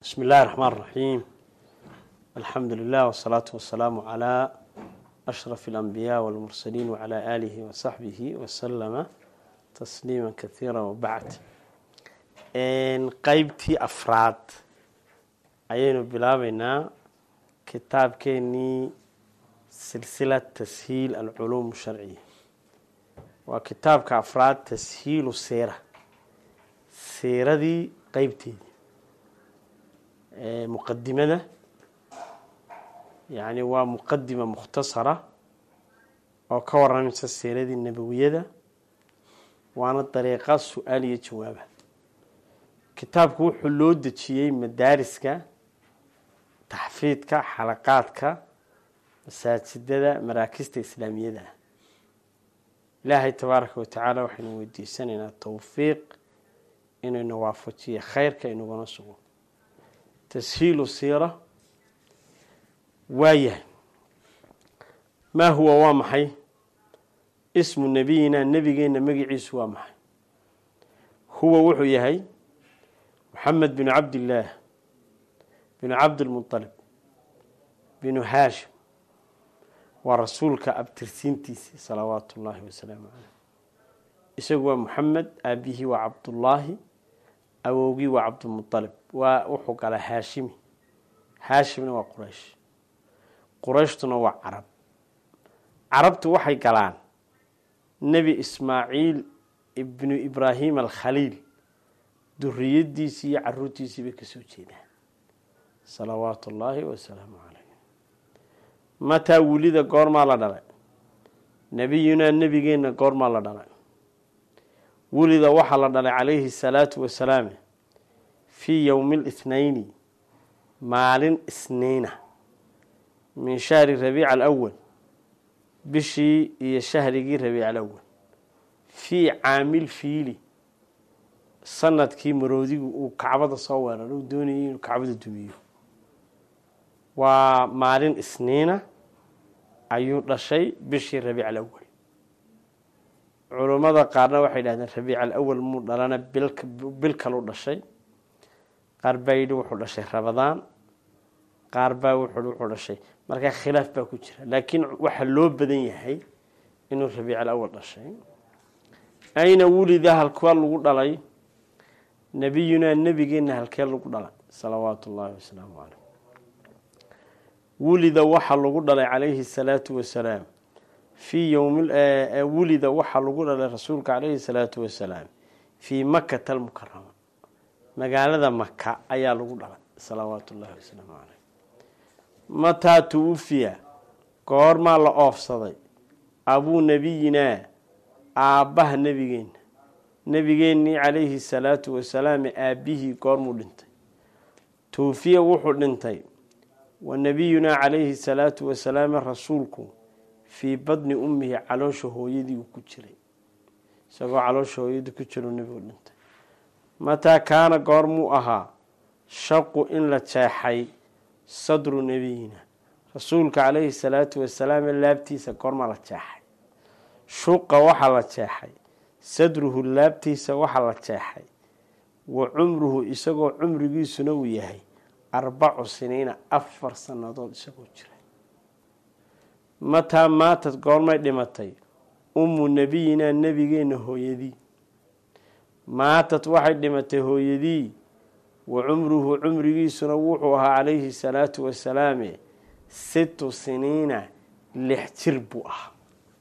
بسم الله الرحمن الرحيم. الحمد لله والصلاة والسلام على أشرف الأنبياء والمرسلين وعلى آله وصحبه وسلم تسليما كثيرا. وبعد قيبتي أفراد أيين بلابنا كتاب كيني سلسلة تسهيل العلوم الشرعية، وكتاب كأفراد تسهيل السيرة. السيرة دي قيبتي مقدمة، يعني ومقدمة مختصرة أو كورا من السيرة النبوية، وأنا الطريقة السؤالية جوابها. كتابك حلود شيء مدارسك، تحفيظك، حلقاتك، مساجد مراكز إسلامية. إلهي تبارك وتعالى وحين ودي سننا التوفيق إنه نوافق خيرك إنه نصوه. تسهيل السيرة وايه ما هو وامحي اسم نبينا نبينا مقعيس وامحي هو وحيهي محمد بن عبد الله بن عبد المطلب بن هاشم ورسولك أبترسينتيسي صلوات الله وسلامه عليه. إسقوا محمد أبيه وعبد الله أووغي وعبد المطلب ووحق على هاشمي. هاشم وقريش، قريشتنا وعرب. عربت وحي قلان نبي إسماعيل ابن إبراهيم الخليل دريديسي عروتيسي بكسوتينا صلوات الله وسلامه عليه. متى ولد قرما لدلع نبينا نبينا قرما لدلع ولد وحل لدلع عليه الصلاة والسلام في يوم الاثنين مال اثنين من شهر ربيع الأول بشي شهر ربيع الأول في عامل فيلي سنة كي مرودي وكعبة صورة ودوني وكعبة الدمية ومالين اثنين أيوة شيء بشي ربيع الأول. علماء قارنا واحد هذا ربيع الأول مدلنا بالكلو الشيء قربيد وحول الشيء رمضان قاربا وحول الشيء مركا خلاف باكو جرا، لكن waxa loo badan yahay inuu Rabiic al-Awwal dhashay. ayna wulida halka lagu dhalay nabiyuna nabigeena halka lagu dhalay salawaatullaahi wa salaamu alayhi. wulida waxa lagu dhalay alayhi salaatu wa salaam fi yawm wulida waxa lagu dhalay rasuulka alayhi salaatu wa salaam fi Makkah al-Mukarrama, magaalada Makka ayaa lagu dhalay salawaatullaahi wa salaamu alayhi. متى توفي قرما لا أفسدي أبو نبينا أباه نبيين عليه الصلاة والسلام أبيه قرم لنتي توفي وحول لنتي والنبينا عليه الصلاة والسلام رسولكم في بدن أمه على شهويدي وكتشري سقى على شهويدي كتشري النبي لنتي. متى كان قرم أها شق إن لا تشاحي صدر نبينا رسولك عليه الصلاة والسلام اللابتيس قرما لتشاحي شق وحا لتشاحي صدره اللابتيس وحا لتشاحي وعمره إساقو عمره سنويه 4 سنين 4 سنوات إساقو جري. متى ماتت قرما دمتي نبينا النبيين هو يدي ماتت واحد دمتي هو يدي وعمره عمره سنوحها عليه الصلاة والسلام 6 سنين لحتربوها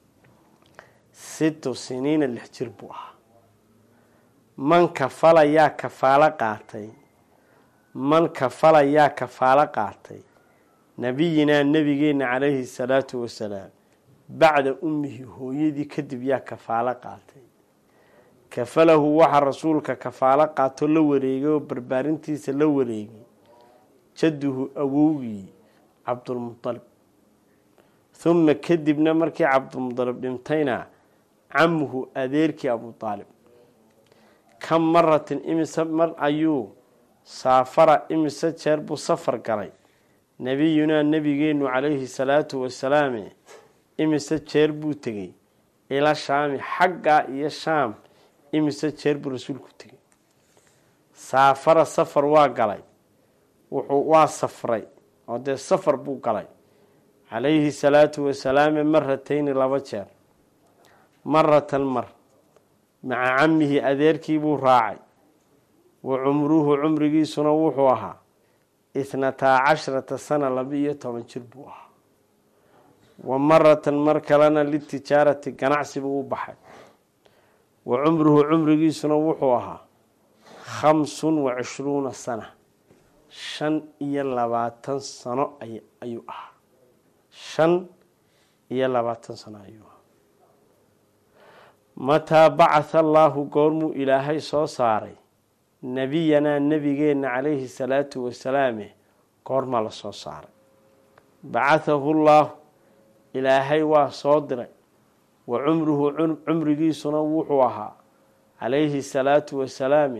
6 سنين لحتربوها. من كفل يا كفالة قاتي من كفل يا كفالة قاتي نبينا النبيين عليه الصلاة والسلام بعد أمه هو يدي كذب يا كفالة قاتي كفله وحى رسولك كفالة قاتل لوريقه وبربارنتيس لوريقه جده أبوي عبد المطلب ثم كذبنا مركي عبد المطلب دمتينا عمه أذيرك أبو طالب. كم مرة إمس مر أيو سافر إمس شرب سفر قري نبينا النبي عليه الصلاة والسلام إمس شرب تجي إلى الشام حقا إلى الشام إمس شرب رسولك تجي سافر سفر واقلي waa safray oo dee safar buu galay calayhi salaatu wasalaam maratayni laba jeer maratan mar maca camihi adeerkii buu raacay wa cumruhu cumrigiisuna wuxuu ahaa 12 sana 12 jir buu ahaa wa maratan mar kalena litijaarati ganacsi buu u baxay wa cumruhu cumrigiisuna wuxuu ahaa 25 sana 25 sano ayuu ahaa 25 sano ayuu ahaa mataa bacatha allaahu goormuu ilaahay soo saaray nebiyanaa nebigeenna calayhi salaatu wasalaame goorma la soo saaray bacathahu llaahu ilaahay waa soo diray wa cumruhu cumrigiisuna wuxuu ahaa calayhi salaatu wasalaame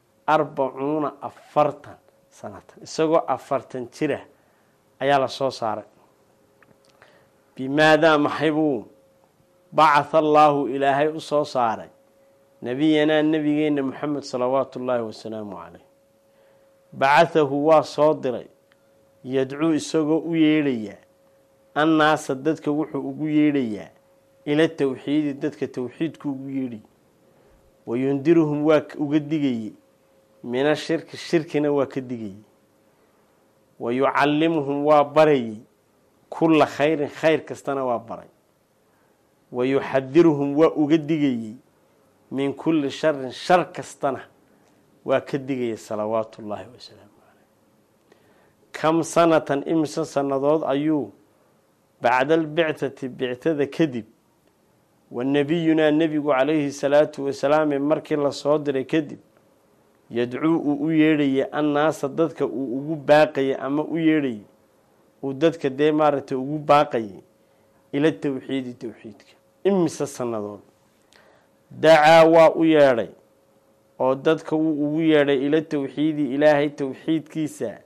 40 sanatan isagoo 40 jira ayaa la soo saaray bimaadaa maxay buu bacatha allaahu ilaahay u soo saaray nebiyanaa nebigeenna moxamed salawaatu ullaahi wasalaamu caleyh bacathahu waa soo diray yadcuu isagoo u yeedhayaa annaasa dadka wuxuu ugu yeedhayaa ila tawxiidi dadka tawxiidku ugu yeedhay wayundiruhum waa uga digayey mina shirki shirkina waa ka digayey wayucallimuhum waa barayey kulla khayrin khayr kastana waa baray wayuxadiruhum waa uga digayey min kulli sharin shar kastana waa ka digaya salawaatu ullaahi wasalaamu caleyh kam sanatan imsa sannadood ayuu bacda albictati bictada kadib wa nebiyunaa nebigu calayhi salaatu wasalaam markii la soo diray kadib yadcuu uu u yeedhayay annaasa dadka uu ugu baaqayay ama u yeedhayay uu dadka dee maaragtay ugu baaqayay ila tawxiidi tawxiidka imise sannadood dacaa waa u yeedhay oo dadka wuu ugu yeedhay ila tawxiidi ilaahay tawxiidkiisa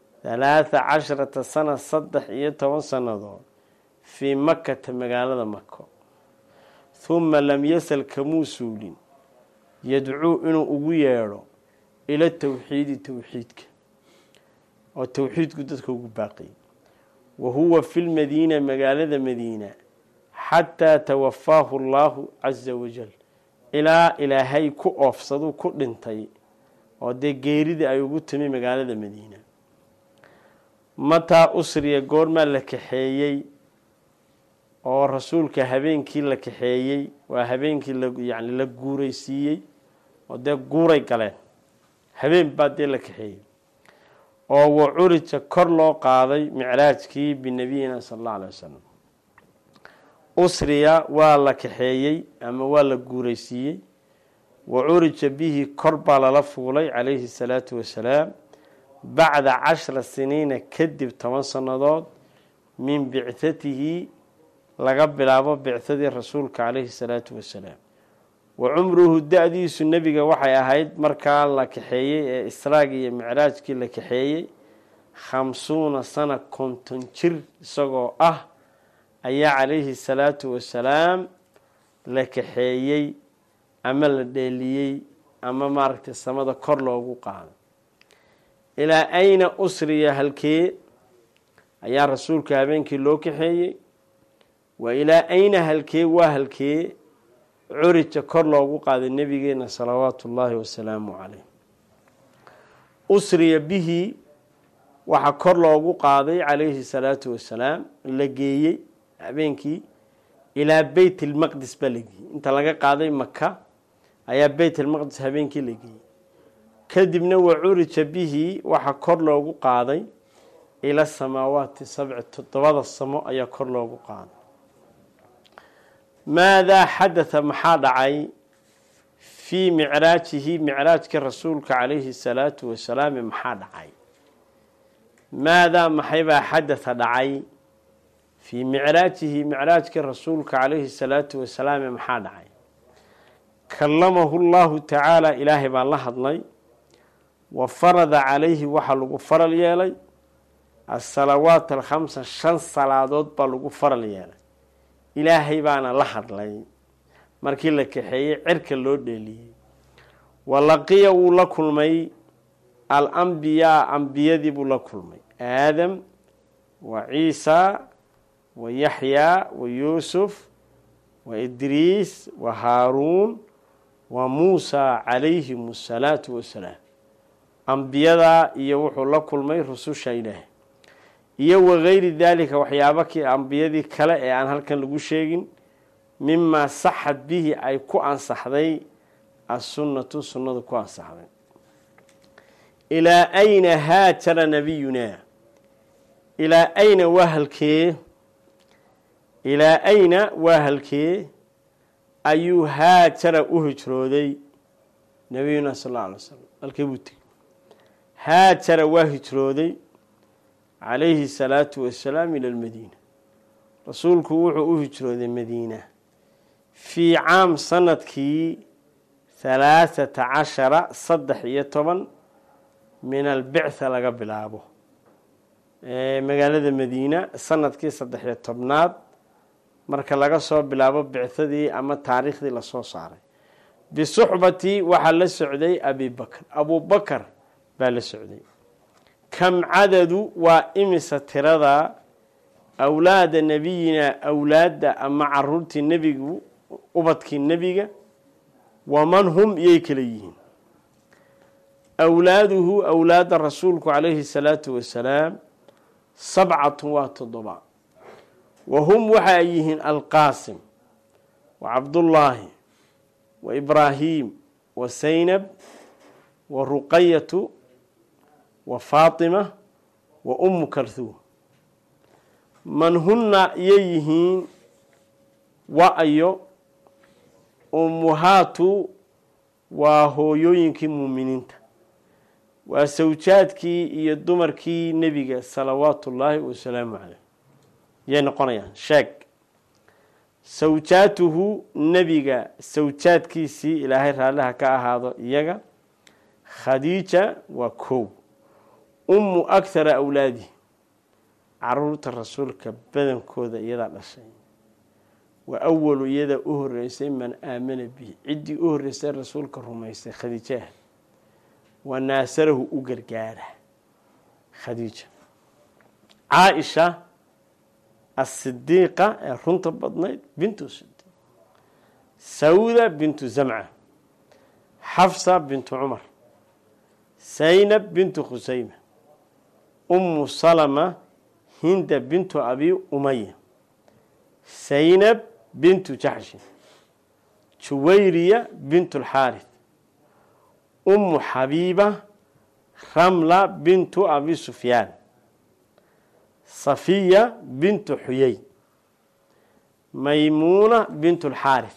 13 sana 13 sannadood fii makata magaalada mako huma lam yasal kamuu suulin yadcuu inuu ugu yeedho ila tawxiidi tawxiidka oo tawxiidku dadka ugu baaqayay wa huwa fi lmadiina magaalada madiina xataa tawafaahu allaahu caza wajal ilaa ilaahay ku oofsadu ku dhintay oo dee geeridii ay ugu timi magaalada madiina mataa usriya goormaa la kaxeeyey oo rasuulka habeenkii la kaxeeyey waa habeenkii yani la guuraysiiyey oo dee guuray galeen habeen baa dee la kaxeeyey oo wa curija kor loo qaaday micraajkii binabiyina sala allahu alay wasalam usriya waa la kaxeeyey ama waa la guuraysiiyey wa curija bihi kor baa lala fuulay calayhi salaatu wasalaam bacda 10 siniina kadib 10 sannadood min bictatihi laga bilaabo bictadii rasuulka calayhi salaatu wasalaam wa cumruhu da-diisu nebiga waxay ahayd markaa la kaxeeyey ee israag iyo micraajkii la kaxeeyey 50 sana 50 jir isagoo ah ayaa calayhi salaatu wasalaam la kaxeeyey ama la dheeliyey ama maaragtay samada kor loogu qaaday ilaa ayna usriya halkee ayaa rasuulka habeenkii loo kaxeeyey wa ilaa ayna halkee waa halkee curija kor loogu qaaday nebigeena salawaatu ullaahi wasalaamu caleyh usriya bihi waxaa kor loogu qaaday calayhi salaatu wasalaam la geeyey habeenkii ilaa beyt ilmaqdis baa la geeyey inta laga qaaday maka ayaa beyt ilmaqdis habeenkii la geeyey kadibna wa curija bihi waxaa kor loogu qaaday ila samaawaati 7 7 samo ayaa kor loogu qaaday maadaa xadatha maxaa dhacay fii micraajihi micraajka rasuulka calayhi salaatu wasalaam maxaa dhacay maadaa maxaybaa xadatha dhacay fii micraajihi micraajka rasuulka calayhi salaatu wasalaam maxaa dhacay kallamahu llaahu tacaala ilaahay baa la hadlay wa farada calayhi waxaa lagu faral yeelay asalawaat 5 5 salaadood baa lagu faral yeelay ilaahay baana la hadlay markii la kaxeeyey cirka loo dheeliyey walaqiya wuu la kulmay الأنبياء أنبيadii buu la kulmay آadم وعيسى ويحيى ويوسف وإدريس وهاarون وموسى عليهم الصلاaة والسلام أنبiyada iyo wuxuu la kulmay rususha ilaah iyo وغayri ذalika waxyaaba kii أنbiyadii kale ee aan halkan lagu sheegin mima saxad bihi ay ku ansaxday الsunaةu sunadu ku ansaxday ilaa ayna haajara nabiyunaa ilaa ayna waa halkee ayuu haajara u hijrooday nabiyuna sal اله alay wasalam halkee buu tegey haajara waa hijrooday calayhi الsalaatu wasalaam ila lmadiina rasuulku wuxuu u hijrooday madiina fii caam sanadkii 13 min albictha laga bilaabo magaalada madiina sanadkii 13aad marka laga soo bilaabo bicthadii ama taariikhdii lasoo saaray bisuxbati waxaa la socday abibakr abubakar baa la socday kam cadadu waa imisa tirada awlaada nebiyina awlaadda ama caruurtii nebigu ubadkii nebiga waman hum iyay kala yihiin awlaaduhu awlaada rasuulku calayhi الsalaatu wasalaam 7 waa 7 wahum waxa ay yihiin alqaasim wacabdullaahi waibraahim wasaynab waruqayatu wafaatima wa umu kalhuum man huna iyay yihiin wa-ayo ummuhaatu waa hooyooyinkii muuminiinta waa sawjaadkii iyo dumarkii nebiga salawaatu ullaahi wasalaamu caleyh yay noqonayaan sheeg sawjaatuhu nebiga sawjaadkiisii ilaahay raalliha ka ahaado iyaga khadiija waa kow ummu akhara awlaadihi caruurta rasuulka badankooda iyadaa dhashay wa awalu iyada u horeysay man aamana bihi ciddii u horeysay rasuulka rumaysay khadiijaah wa naasarahu u gargaara khadiija caaisha asidiiqa ee runta badnayd bintu sidiiq sawda bintu zamca xafsa bintu cumar saynab bintu khusayma umu salama hinda bintu abi umaya saynab bintu jaxshi juwayriya bintu alxaarith umu xabiiba ramla bintu abi sufyaan safiya bintu xuyey maymuuna bintu alxaarith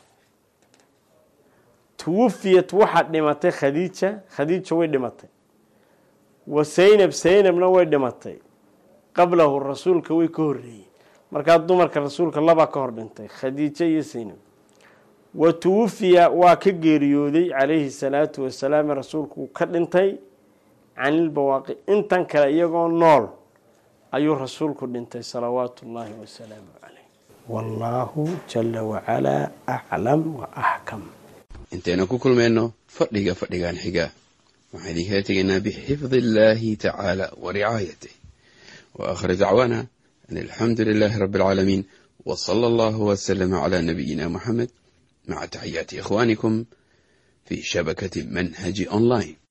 tuwufiyat waxaa dhimatay khadiija way dhimatay wa saynabna way dhimatay qablahu rasuulka way ka horeeyey markaa dumarka rasuulka labaa ka hor dhintay khadiija iyo saynab wa tuwufiya waa ka geeriyooday calayhi salaatu wasalaam rasuulku ka dhintay canilbawaaqi intan kale iyagoo nool ayuu rasuulku dhintay salawaatu ullaahi wasalaamu caleyh wallaahu jala wacalaa aclam wa axkam intayna ku kulmayno fadhigan xiga waxaan idinkaga tegaynaa bixifdi illaahi tacaala wa ricaayatih wa aakhir dacwaana an alxamdu lilaahi rabbi alcaalamiin wa sala allahu wasalama calaa nabiyina muxamed maca taxiyaati ikhwaanikum fii shabakati manhaji online.